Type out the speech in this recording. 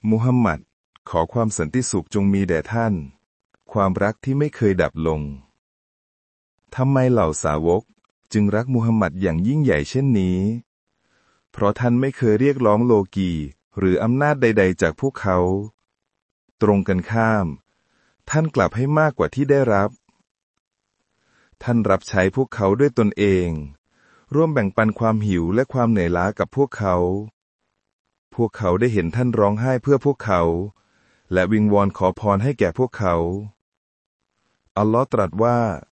มุฮัมมัดขอความสันติสุขจงมีแด่ท่านความรักที่ไม่เคยดับลงทำไมเหล่าสาวกจึงรักมุฮัมมัดอย่างยิ่งใหญ่เช่นนี้เพราะท่านไม่เคยเรียกร้องโลกีหรืออำนาจใดๆจากพวกเขาตรงกันข้ามท่านกลับให้มากกว่าที่ได้รับท่านรับใช้พวกเขาด้วยตนเองร่วมแบ่งปันความหิวและความเหนื่อยล้ากับพวกเขาได้เห็นท่านร้องไห้เพื่อพวกเขาและวิงวอนขอพรให้แก่พวกเขาอัลลอฮ์ตรัสว่า